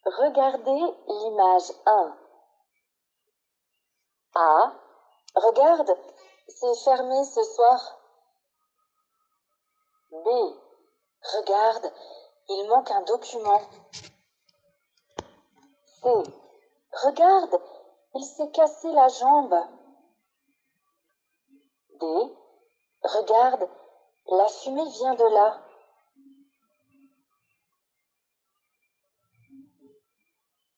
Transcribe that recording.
Regardez l'image 1. A. Regarde, c'est fermé ce soir. B. Regarde, il manque un document. C. Regarde, il s'est cassé la jambe. D. Regarde, la fumée vient de là.